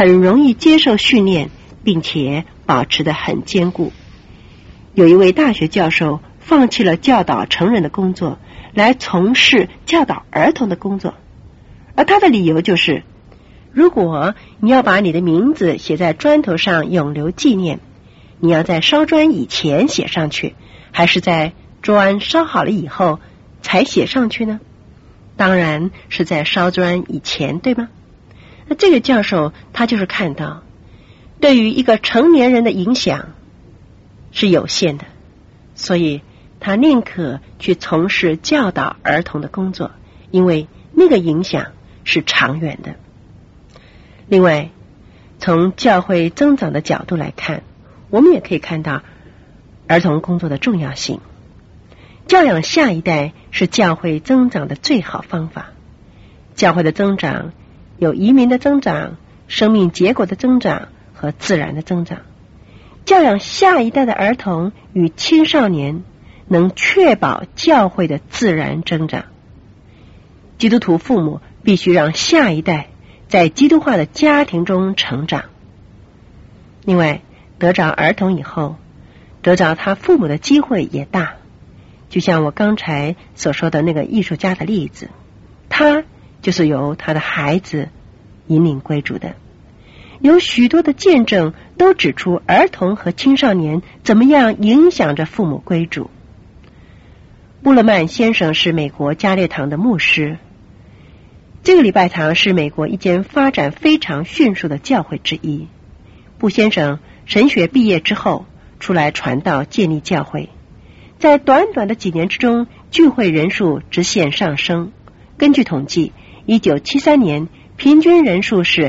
很容易接受训练，并且保持得很坚固。有一位大学教授放弃了教导成人的工作，来从事教导儿童的工作，而他的理由就是，如果你要把你的名字写在砖头上永留纪念，你要在烧砖以前写上去，还是在砖烧好了以后才写上去呢？当然是在烧砖以前，对吗？那这个教授他就是看到，对于一个成年人的影响是有限的，所以他宁可去从事教导儿童的工作，因为那个影响是长远的。另外，从教会增长的角度来看，我们也可以看到儿童工作的重要性。教养下一代是教会增长的最好方法。教会的增长有移民的增长、生命结果的增长和自然的增长。教养下一代的儿童与青少年能确保教会的自然增长。基督徒父母必须让下一代在基督化的家庭中成长。另外，得着儿童以后，得着他父母的机会也大。就像我刚才所说的那个艺术家的例子，他就是由他的孩子引领归主的。有许多的见证都指出儿童和青少年怎么样影响着父母归主。布勒曼先生是美国加列堂的牧师，这个礼拜堂是美国一间发展非常迅速的教会之一。布先生神学毕业之后出来传道建立教会，在短短的几年之中，聚会人数直线上升。根据统计，1973年平均人数是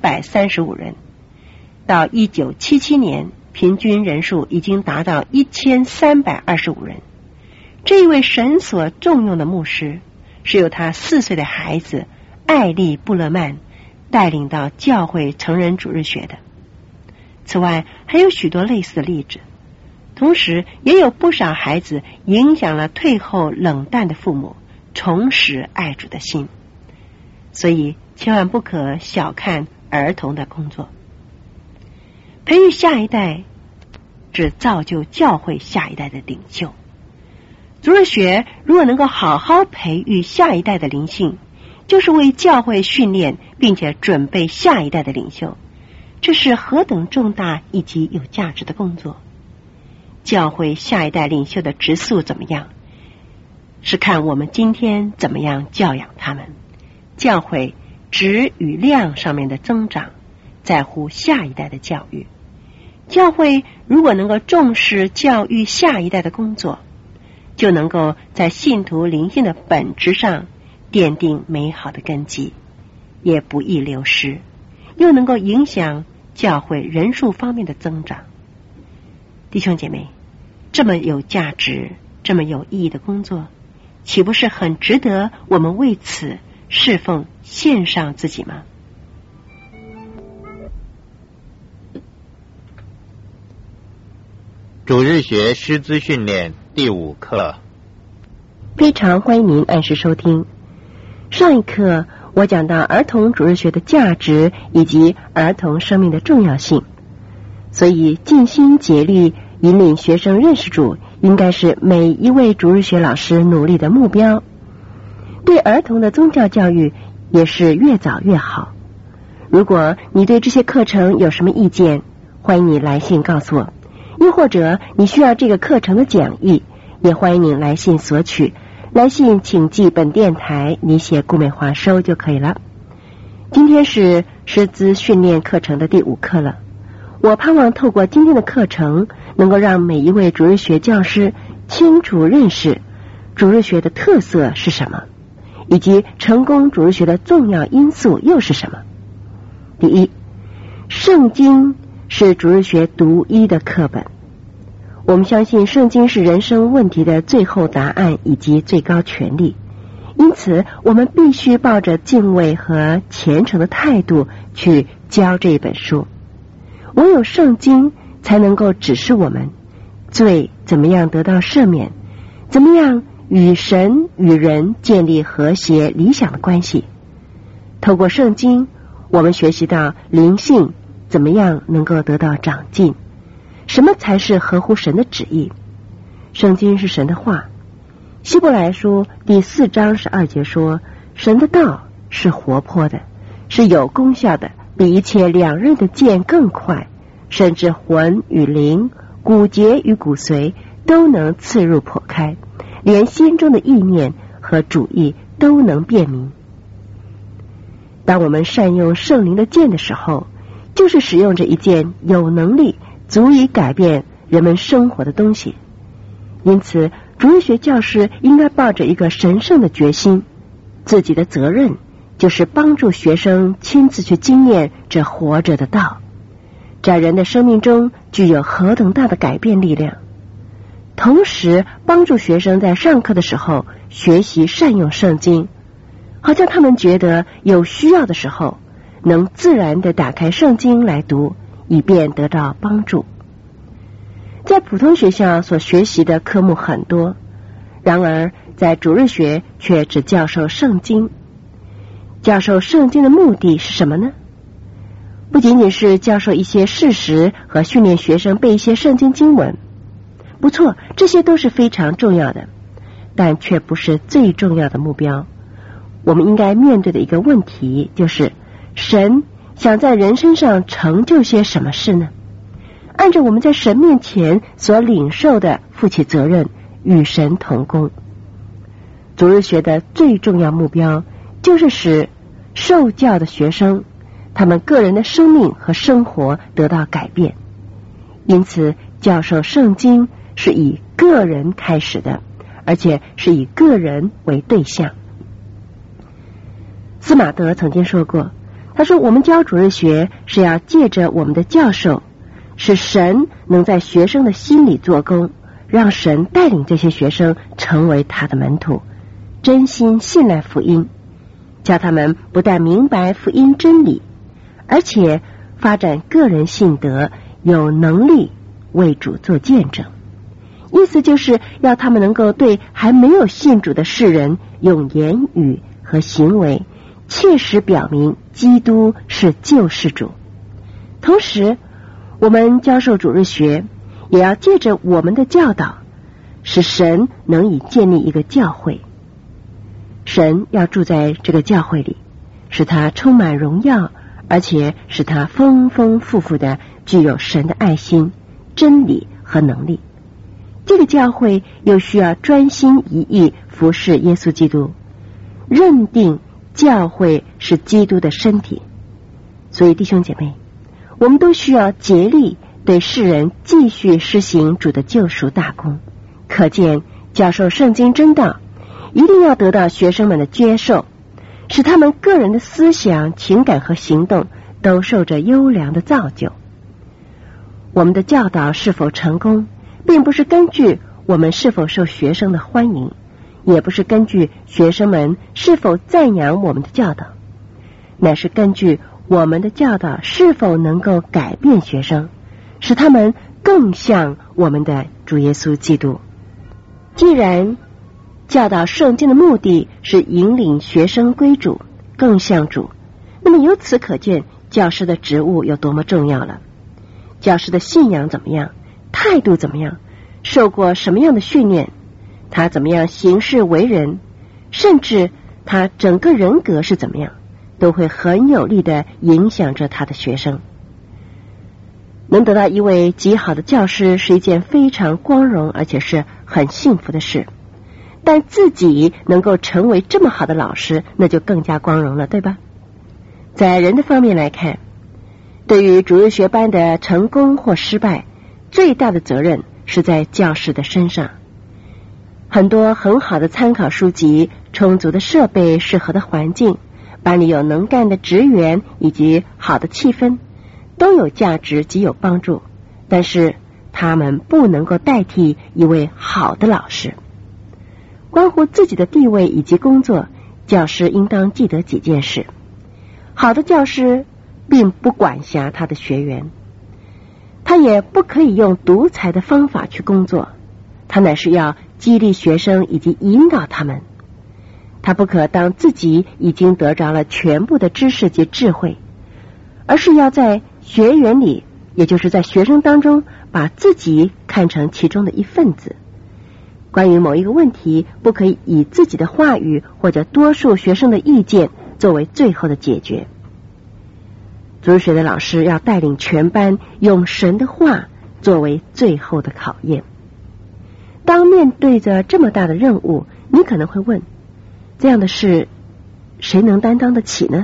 135人，到1977年平均人数已经达到1325人。这一位神所重用的牧师是由他4岁的孩子艾利·布勒曼带领到教会成人主日学的。此外，还有许多类似的例子，同时也有不少孩子影响了退后冷淡的父母，重拾爱主的心。所以千万不可小看儿童的工作。培育下一代只造就教会下一代的领袖。主日学如果能够好好培育下一代的灵性，就是为教会训练并且准备下一代的领袖，这是何等重大以及有价值的工作。教会下一代领袖的质素怎么样，是看我们今天怎么样教养他们。教会质与量上面的增长在乎下一代的教育。教会如果能够重视教育下一代的工作，就能够在信徒灵性的本质上奠定美好的根基，也不易流失，又能够影响教会人数方面的增长。弟兄姐妹，这么有价值、这么有意义的工作，岂不是很值得我们为此侍奉献上自己吗？ 主日学师资训练第5课。 非常欢迎您按时收听。上一课我讲到儿童主日学的价值以及儿童生命的重要性，所以尽心竭力引领学生认识主，应该是每一位主日学老师努力的目标。对儿童的宗教教育也是越早越好。如果你对这些课程有什么意见，欢迎你来信告诉我，又或者你需要这个课程的讲义，也欢迎你来信索取。来信请寄本电台，你写顾美华收就可以了。今天是师资训练课程的第5课了。我盼望透过今天的课程，能够让每一位主日学教师清楚认识主日学的特色是什么，以及成功主日学的重要因素又是什么。第一，圣经是主日学独一的课本。我们相信圣经是人生问题的最后答案以及最高权力，因此我们必须抱着敬畏和虔诚的态度去教这本书。唯有圣经才能够指示我们罪怎么样得到赦免，怎么样与神与人建立和谐理想的关系。透过圣经， 我们学习到灵性怎么样能够得到长进，什么才是合乎神的旨意。圣经是神的话，希伯来书第4章12节说，神的道是活泼的，是有功效的，比一切两刃的剑更快，甚至魂与灵、骨节与骨髓都能刺入剖开，连心中的意念和主意都能辨明。当我们善用圣灵的剑的时候，就是使用着一件有能力足以改变人们生活的东西。因此主日学教师应该抱着一个神圣的决心，自己的责任就是帮助学生亲自去经验这活着的道，在人的生命中具有何等大的改变力量。同时帮助学生在上课的时候学习善用圣经，好像他们觉得有需要的时候能自然地打开圣经来读，以便得到帮助。在普通学校所学习的科目很多，然而在主日学却只教授圣经。教授圣经的目的是什么呢？不仅仅是教授一些事实和训练学生背一些圣经经文，不错，这些都是非常重要的，但却不是最重要的目标。我们应该面对的一个问题就是，神想在人身上成就些什么事呢？按照我们在神面前所领受的负起责任，与神同工。主日学的最重要目标就是使受教的学生他们个人的生命和生活得到改变。因此教授圣经是以个人开始的，而且是以个人为对象。斯马德曾经说过，他说我们教主日学是要借着我们的教授，使神能在学生的心里做工，让神带领这些学生成为他的门徒，真心信赖福音，叫他们不但明白福音真理，而且发展个人信德，有能力为主做见证。意思就是要他们能够对还没有信主的世人用言语和行为切实表明基督是救世主。同时我们教授主日学也要借着我们的教导，使神能以建立一个教会。神要住在这个教会里，使它充满荣耀，而且使它丰丰富富的具有神的爱心、真理和能力。这个教会又需要专心一意服侍耶稣基督，认定教会是基督的身体。所以弟兄姐妹，我们都需要竭力对世人继续施行主的救赎大功。可见教授圣经真道一定要得到学生们的接受，使他们个人的思想、情感和行动都受着优良的造就。我们的教导是否成功，并不是根据我们是否受学生的欢迎，也不是根据学生们是否赞扬我们的教导，乃是根据我们的教导是否能够改变学生，使他们更像我们的主耶稣基督。既然教导圣经的目的是引领学生归主，更像主，那么由此可见教师的职务有多么重要了。教师的信仰怎么样，态度怎么样，受过什么样的训练，他怎么样行事为人，甚至他整个人格是怎么样，都会很有力地影响着他的学生。能得到一位极好的教师是一件非常光荣而且是很幸福的事，但自己能够成为这么好的老师，那就更加光荣了，对吧？在人的方面来看，对于主日学班的成功或失败，最大的责任是在教师的身上。很多很好的参考书籍、充足的设备、适合的环境、班里有能干的职员以及好的气氛，都有价值及有帮助，但是他们不能够代替一位好的老师。关乎自己的地位以及工作，教师应当记得几件事。好的教师并不管辖他的学员，他也不可以用独裁的方法去工作，他乃是要激励学生以及引导他们。他不可当自己已经得着了全部的知识及智慧， 而是要在学员里，也就是在学生当中，把自己看成其中的一份子。关于某一个问题，不可以以自己的话语或者多数学生的意见作为最后的解决。主日学的老师要带领全班用神的话作为最后的考验。当面对着这么大的任务，你可能会问，这样的事谁能担当得起呢？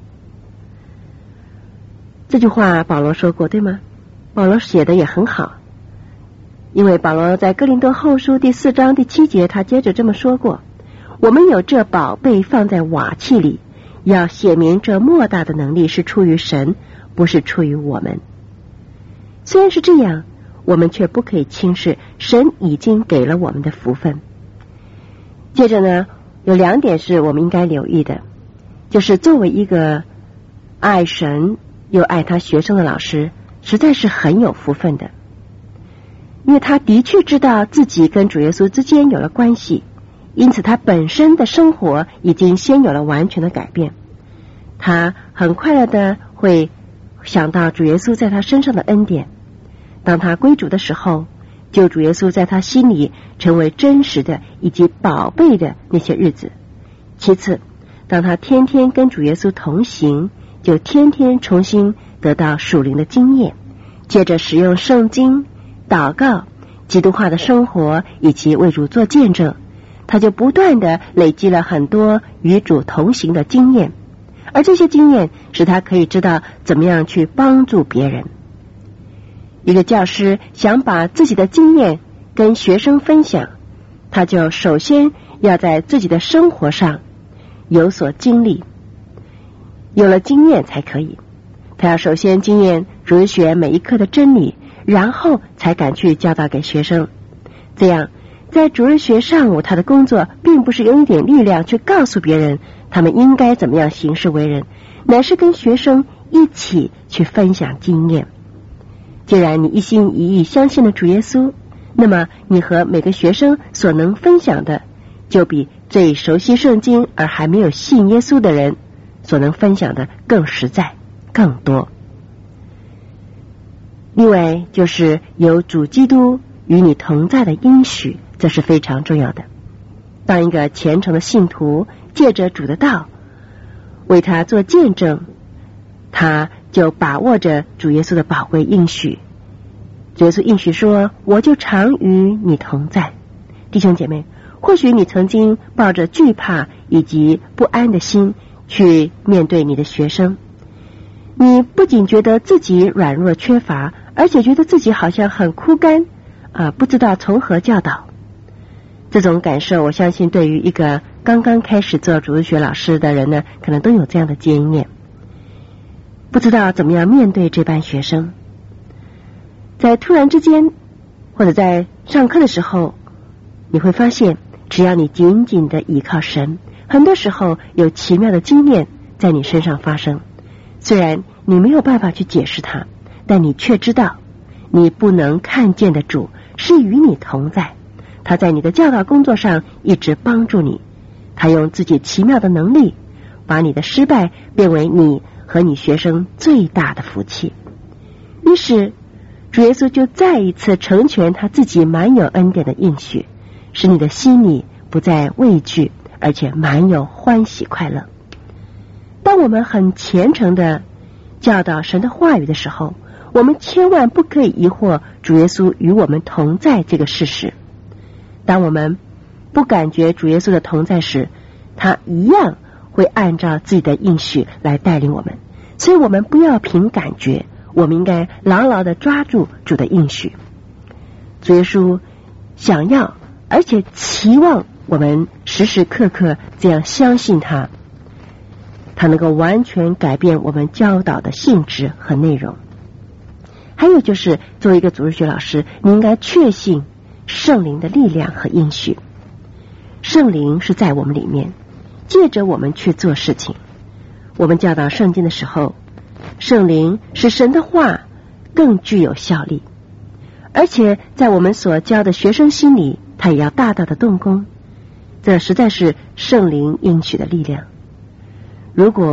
这句话保罗说过，对吗？保罗写的也很好，因为保罗在哥林多后书第4章第7节，他接着这么说过，我们有这宝贝放在瓦器里，要显明这莫大的能力是出于神，不是出于我们。虽然是这样，我们却不可以轻视神已经给了我们的福分。接着呢，有2点是我们应该留意的，就是作为一个爱神又爱他学生的老师，实在是很有福分的，因为他的确知道自己跟主耶稣之间有了关系，因此他本身的生活已经先有了完全的改变。他很快乐的会想到主耶稣在他身上的恩典，当他归主的时候，救主耶稣在他心里成为真实的以及宝贝的那些日子。其次，当他天天跟主耶稣同行，就天天重新得到属灵的经验，接着使用圣经、祷告、基督化的生活以及为主做见证，他就不断的累积了很多与主同行的经验，而这些经验使他可以知道怎么样去帮助别人。一个教师想把自己的经验跟学生分享，他就首先要在自己的生活上有所经历，有了经验才可以。他要首先经验主日学每一课的真理，然后才敢去教导给学生。这样在主日学上午，他的工作并不是用一点力量去告诉别人他们应该怎么样行事为人，乃是跟学生一起去分享经验。既然你一心一意相信了主耶稣，那么你和每个学生所能分享的，就比最熟悉圣经而还没有信耶稣的人所能分享的更实在、更多。另外就是有主基督与你同在的应许，这是非常重要的。当一个虔诚的信徒借着主的道为他做见证，他就把握着主耶稣的宝贵应许。主耶稣应许说，我就常与你同在。弟兄姐妹，或许你曾经抱着惧怕以及不安的心去面对你的学生，你不仅觉得自己软弱缺乏，而且觉得自己好像很枯干不知道从何教导。这种感受，我相信对于一个刚刚开始做主日学老师的人呢，可能都有这样的经验，不知道怎么样面对这班学生。在突然之间，或者在上课的时候，你会发现只要你紧紧的倚靠神，很多时候有奇妙的经验在你身上发生。虽然你没有办法去解释它，但你却知道你不能看见的主是与你同在，他在你的教导工作上一直帮助你，他用自己奇妙的能力把你的失败变为你和你学生最大的福气。于是主耶稣就再一次成全他自己满有恩典的应许，使你的心里不再畏惧，而且满有欢喜快乐。当我们很虔诚的教导神的话语的时候，我们千万不可以疑惑主耶稣与我们同在这个事实。当我们不感觉主耶稣的同在时，他一样会按照自己的应许来带领我们。所以我们不要凭感觉，我们应该牢牢地抓住主的应许。主耶稣想要而且期望我们时时刻刻这样相信他，他能够完全改变我们教导的性质和内容。还有就是作为一个主日学老师，你应该确信圣灵的力量和应许。圣灵是在我们里面，借着我们去做事情。我们教导圣经的时候，圣灵使神的话更具有效力，而且在我们所教的学生心里，他也要大大的动工。这实在是圣灵应许的力量。如果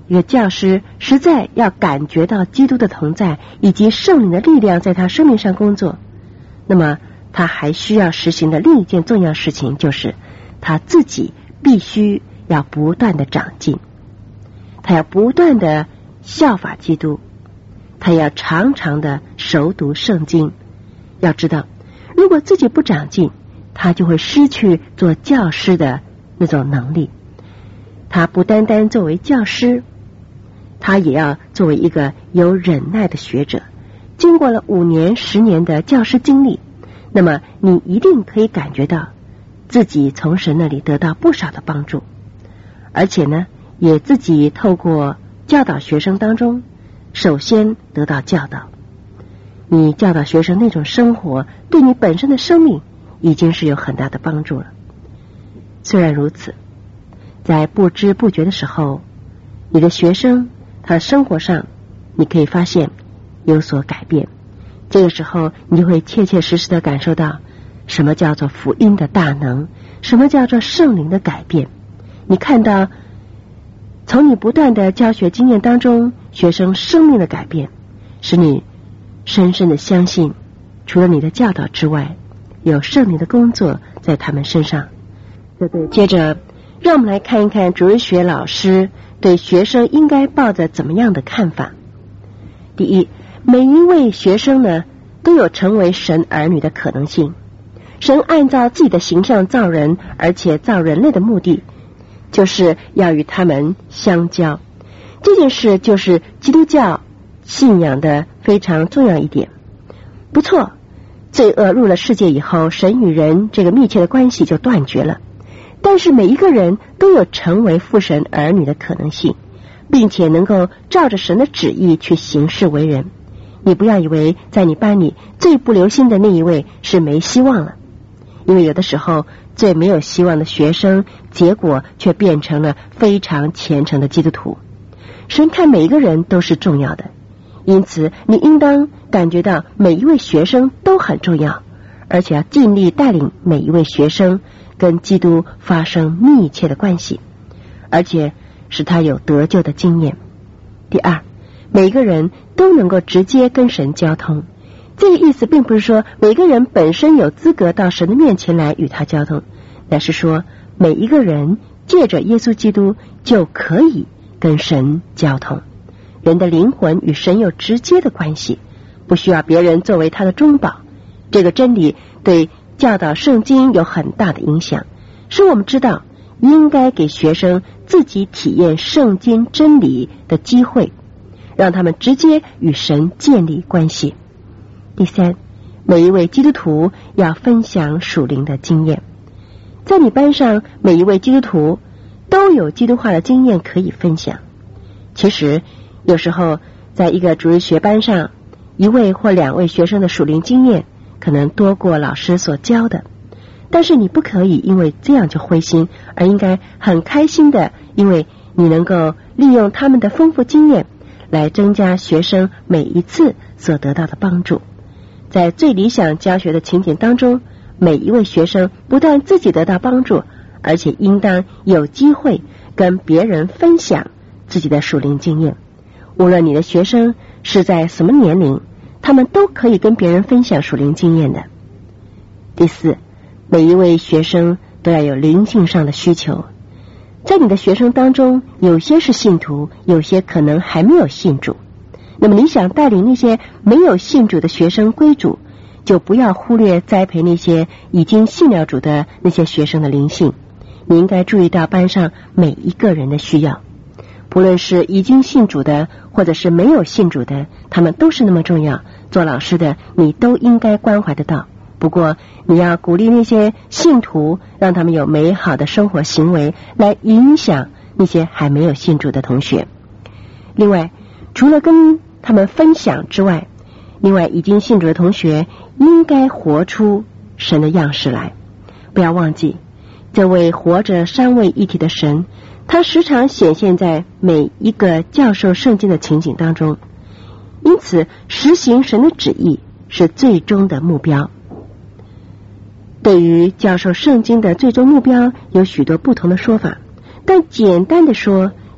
一个教师实在要感觉到基督的同在以及圣灵的力量在他生命上工作，那么他还需要实行的另一件重要事情，就是他自己必须要不断的长进，他要不断的效法基督，他要常常的熟读圣经。要知道，如果自己不长进，他就会失去做教师的那种能力。他不单单作为教师，他也要作为一个有忍耐的学者。经过了5年、10年的教师经历，那么你一定可以感觉到自己从神那里得到不少的帮助，而且呢，也自己透过教导学生当中，首先得到教导。你教导学生那种生活，对你本身的生命已经是有很大的帮助了。虽然如此，在不知不觉的时候，你的学生他的生活上你可以发现有所改变。这个时候你就会切切实实的感受到什么叫做福音的大能，什么叫做圣灵的改变。你看到从你不断的教学经验当中学生生命的改变，使你深深的相信除了你的教导之外，有圣灵的工作在他们身上。接着让我们来看一看主日学老师对学生应该抱着怎么样的看法。第一，每一位学生呢都有成为神儿女的可能性。神按照自己的形象造人，而且造人类的目的就是要与他们相交。这件事就是基督教信仰的非常重要一点。不错，罪恶入了世界以后，神与人这个密切的关系就断绝了。但是每一个人都有成为父神儿女的可能性，并且能够照着神的旨意去行事为人。你不要以为在你班里最不留心的那一位是没希望了，因为有的时候最没有希望的学生，结果却变成了非常虔诚的基督徒。神看每一个人都是重要的，因此你应当感觉到每一位学生都很重要，而且要尽力带领每一位学生跟基督发生密切的关系，而且使他有得救的经验。第二，每个人都能够直接跟神交通。这个意思并不是说每个人本身有资格到神的面前来与他交通，乃是说每一个人借着耶稣基督就可以跟神交通。人的灵魂与神有直接的关系，不需要别人作为他的中保。这个真理对教导圣经有很大的影响，使我们知道应该给学生自己体验圣经真理的机会，让他们直接与神建立关系。第三，每一位基督徒要分享属灵的经验。在你班上，每一位基督徒都有基督化的经验可以分享。其实有时候在一个主日学班上，1位或2位学生的属灵经验可能多过老师所教的，但是你不可以因为这样就灰心，而应该很开心的，因为你能够利用他们的丰富经验来增加学生每一次所得到的帮助。在最理想教学的情景当中，每一位学生不但自己得到帮助，而且应当有机会跟别人分享自己的属灵经验。无论你的学生是在什么年龄，他们都可以跟别人分享属灵经验的。第四，每一位学生都要有灵性上的需求。在你的学生当中，有些是信徒，有些可能还没有信主。那么你想带领那些没有信主的学生归主，就不要忽略栽培那些已经信了主的那些学生的灵性。你应该注意到班上每一个人的需要，不论是已经信主的或者是没有信主的，他们都是那么重要。做老师的你都应该关怀得到。不过你要鼓励那些信徒，让他们有美好的生活行为，来影响那些还没有信主的同学。另外，除了跟他们分享之外，另外已经信主的同学应该活出神的样式来。不要忘记，这位活着三位一体的神，他时常显现在每一个教授圣经的情景当中，因此实行神的旨意是最终的目标。对于教授圣经的最终目标有许多不同的说法，但简单的说，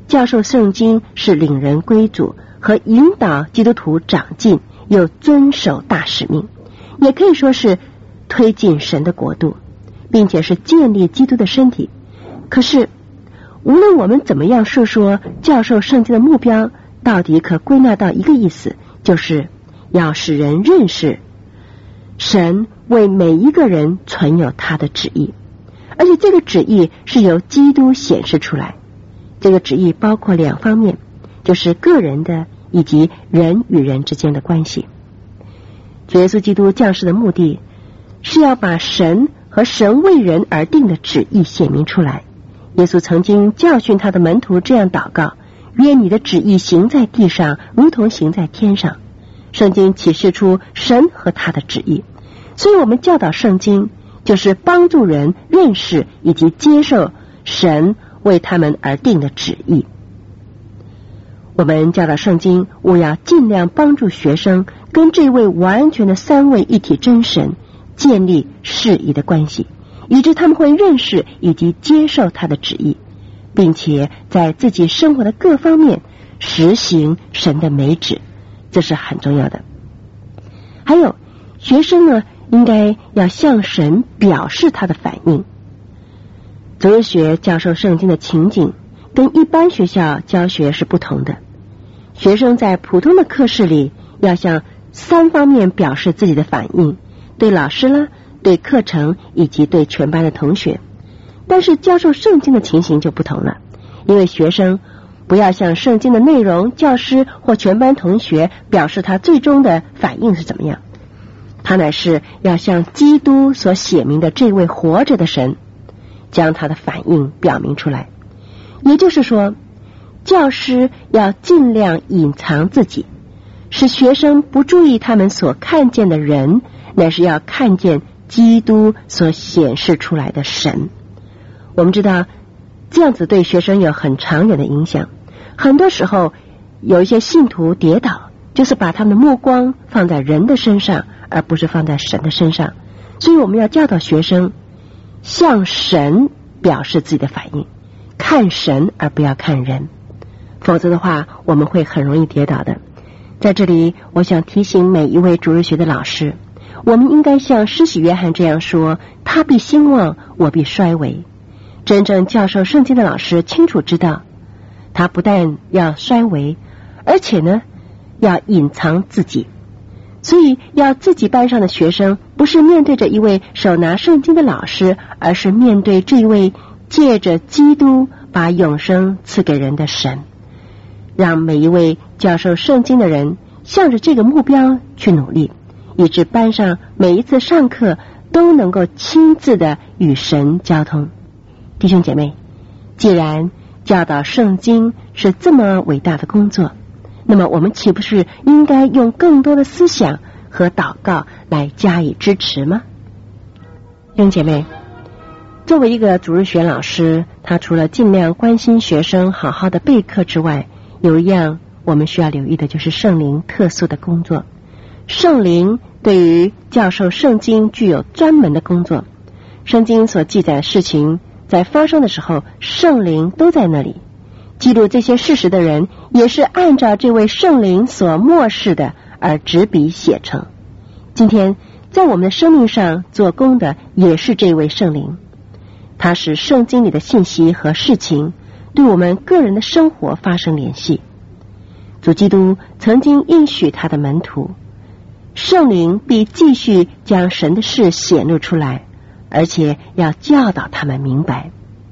教授圣经是领人归主和引导基督徒长进，又遵守大使命，也可以说是推进神的国度，并且是建立基督的身体。可是无论我们怎么样述说教授圣经的目标，到底可归纳到一个意思，就是要使人认识神为每一个人存有他的旨意，而且这个旨意是由基督显示出来。这个旨意包括两方面，就是个人的以及人与人之间的关系。主耶稣基督降世的目的是要把神和神为人而定的旨意显明出来。耶稣曾经教训他的门徒这样祷告：愿你的旨意行在地上，如同行在天上。圣经启示出神和他的旨意，所以我们教导圣经，就是帮助人认识以及接受神为他们而定的旨意。我们教导圣经，务要尽量帮助学生跟这位完全的三位一体真神建立适宜的关系，以致他们会认识以及接受他的旨意，并且在自己生活的各方面实行神的美旨，这是很重要的。还有学生呢，应该要向神表示他的反应。主日学教授圣经的情景跟一般学校教学是不同的。学生在普通的课室里要向三方面表示自己的反应，对老师啦，对课程以及对全班的同学。但是教授圣经的情形就不同了，因为学生不要向圣经的内容、教师或全班同学表示他最终的反应是怎么样，他乃是要向基督所写明的这位活着的神将他的反应表明出来。也就是说，教师要尽量隐藏自己，使学生不注意他们所看见的人，乃是要看见基督所显示出来的神。我们知道这样子对学生有很长远的影响。很多时候有一些信徒跌倒，就是把他们的目光放在人的身上，而不是放在神的身上。所以我们要教导学生向神表示自己的反应，看神而不要看人，否则的话我们会很容易跌倒的。在这里我想提醒每一位主日学的老师，我们应该像施洗约翰这样说：他必兴旺，我必衰微。真正教授圣经的老师清楚知道，他不但要衰微，而且呢要隐藏自己。所以要自己班上的学生不是面对着一位手拿圣经的老师，而是面对这位借着基督把永生赐给人的神。让每一位教授圣经的人向着这个目标去努力，以致班上每一次上课都能够亲自的与神交通。弟兄姐妹，既然教导圣经是这么伟大的工作，那么我们岂不是应该用更多的思想和祷告来加以支持吗？弟兄姐妹，作为一个主日学老师，他除了尽量关心学生好好的备课之外，有一样我们需要留意的，就是圣灵特殊的工作。圣灵对于教授圣经具有专门的工作，圣经所记载的事情在发生的时候，圣灵都在那里。记录这些事实的人也是按照这位圣灵所默示的而执笔写成。今天在我们的生命上做工的也是这位圣灵，他使圣经里的信息和事情对我们个人的生活发生联系。主基督曾经应许他的门徒，圣灵必继续将神的事显露出来，而且要教导他们明白。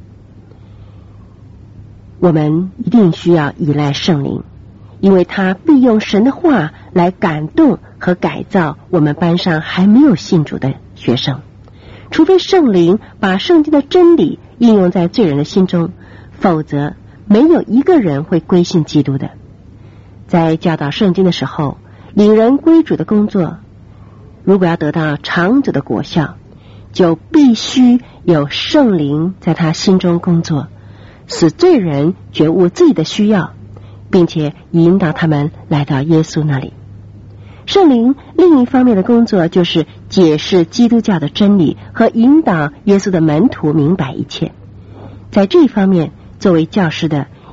我们一定需要依赖圣灵，因为他必用神的话来感动和改造我们班上还没有信主的学生。除非圣灵把圣经的真理应用在罪人的心中，否则没有一个人会归信基督的。在教导圣经的时候，领人归主的工作如果要得到长久的果效，就必须有圣灵在他心中工作，使罪人觉悟自己的需要，并且引导他们来到耶稣那里。圣灵另一方面的工作就是解释基督教的真理和引导耶稣的门徒明白一切。在这一方面，作为教师的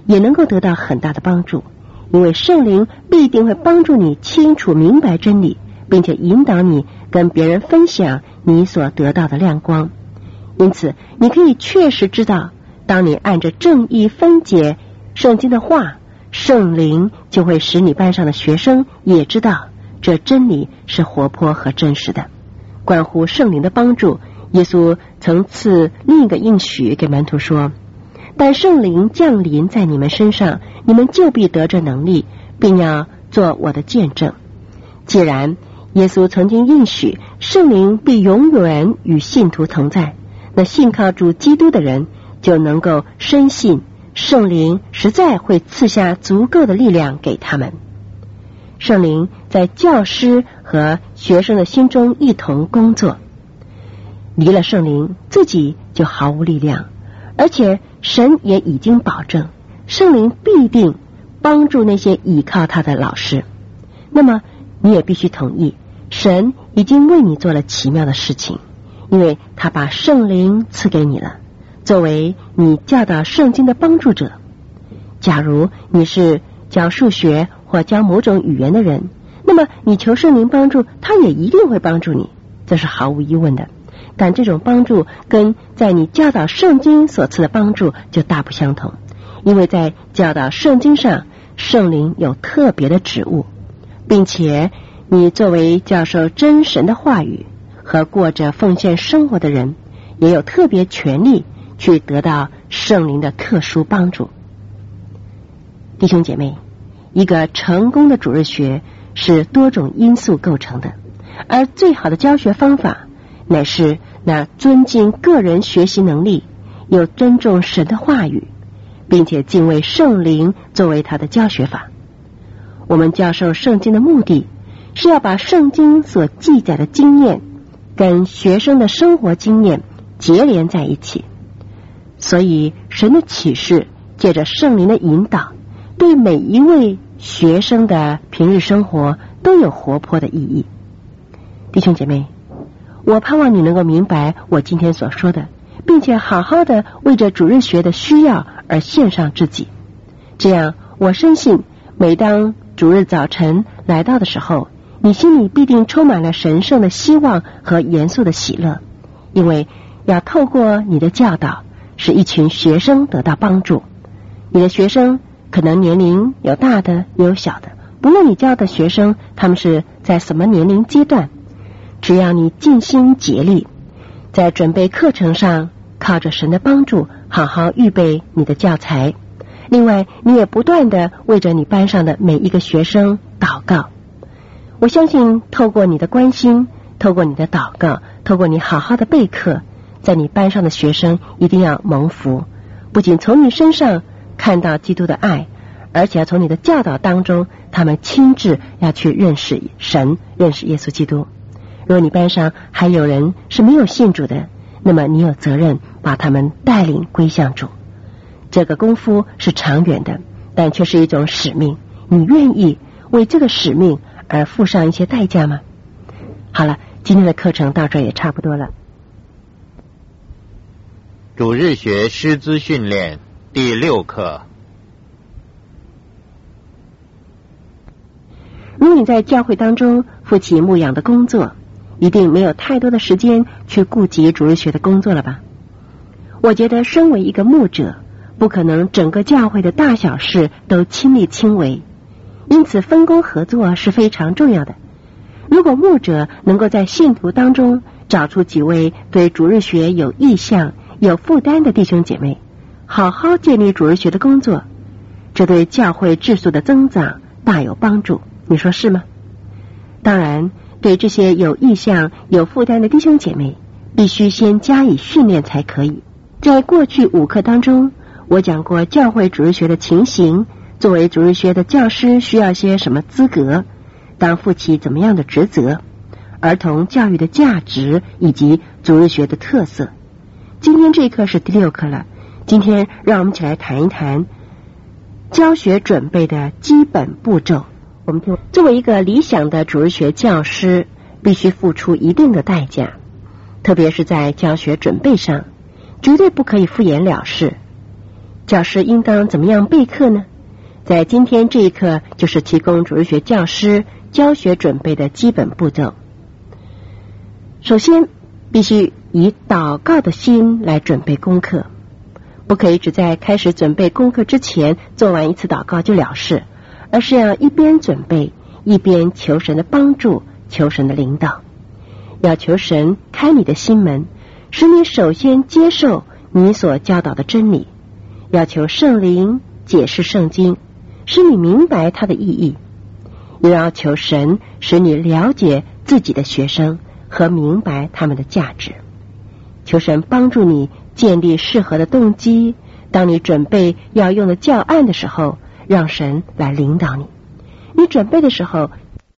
也能够得到很大的帮助，因为圣灵必定会帮助你清楚明白真理，并且引导你跟别人分享你所得到的亮光。因此你可以确实知道，当你按着正义分解圣经的话，圣灵就会使你班上的学生也知道这真理是活泼和真实的。关乎圣灵的帮助，耶稣曾赐另一个应许给门徒说，但圣灵降临在你们身上，你们就必得着能力，并要做我的见证。既然耶稣曾经应许圣灵必永远与信徒同在，那信靠主基督的人就能够深信圣灵实在会赐下足够的力量给他们。圣灵在教师和学生的心中一同工作，离了圣灵自己就毫无力量，而且神也已经保证圣灵必定帮助那些倚靠他的老师。那么你也必须同意，神已经为你做了奇妙的事情，因为他把圣灵赐给你了，作为你教导圣经的帮助者。假如你是教数学或教某种语言的人，那么你求圣灵帮助，他也一定会帮助你，这是毫无疑问的。但这种帮助跟在你教导圣经所赐的帮助就大不相同，因为在教导圣经上，圣灵有特别的职务，并且你作为教授真神的话语和过着奉献生活的人，也有特别权利去得到圣灵的特殊帮助。弟兄姐妹，一个成功的主日学是多种因素构成的，而最好的教学方法乃是那尊敬个人学习能力，又尊重神的话语，并且敬畏圣灵作为他的教学法。我们教授圣经的目的是要把圣经所记载的经验跟学生的生活经验结连在一起，所以神的启示借着圣灵的引导，对每一位学生的平日生活都有活泼的意义。弟兄姐妹，我盼望你能够明白我今天所说的，并且好好的为着主日学的需要而献上自己。这样我深信，每当主日早晨来到的时候，你心里必定充满了神圣的希望和严肃的喜乐，因为要透过你的教导，使一群学生得到帮助。你的学生可能年龄有大的有小的，不论你教的学生他们是在什么年龄阶段，只要你尽心竭力，在准备课程上靠着神的帮助好好预备你的教材。另外你也不断的为着你班上的每一个学生祷告。我相信透过你的关心，透过你的祷告，透过你好好的备课，在你班上的学生一定要蒙福，不仅从你身上看到基督的爱，而且要从你的教导当中，他们亲自要去认识神，认识耶稣基督。如果你班上还有人是没有信主的，那么你有责任把他们带领归向主。这个功夫是长远的，但却是一种使命。你愿意为这个使命而付上一些代价吗？好了，今天的课程到这也差不多了。 主日学师资训练第6课。 如果你在教会当中负起牧养的工作，一定没有太多的时间去顾及主日学的工作了吧？我觉得身为一个牧者，不可能整个教会的大小事都亲力亲为，因此分工合作是非常重要的。如果牧者能够在信徒当中找出几位对主日学有意向、有负担的弟兄姐妹，好好建立主日学的工作，这对教会质素的增长大有帮助，你说是吗？当然，对这些有意向、有负担的弟兄姐妹，必须先加以训练才可以。在过去5课当中，我讲过教会主日学的情形，作为主日学的教师需要些什么资格，当负起怎么样的职责，儿童教育的价值以及主日学的特色。今天这一课是第6课了，今天让我们一起来谈一谈教学准备的基本步骤。我们听，作为一个理想的主日学教师，必须付出一定的代价，特别是在教学准备上，绝对不可以敷衍了事。 教师应当怎么样备课呢？在今天这一课就是提供主日学教师教学准备的基本步骤。首先，必须以祷告的心来准备功课，不可以只在开始准备功课之前做完一次祷告就了事，而是要一边准备一边求神的帮助，求神的领导。要求神开你的心门，使你首先接受你所教导的真理，要求圣灵解释圣经，使你明白它的意义，也要求神使你了解自己的学生和明白他们的价值。求神帮助你建立适合的动机，当你准备要用的教案的时候，让神来领导你。你准备的时候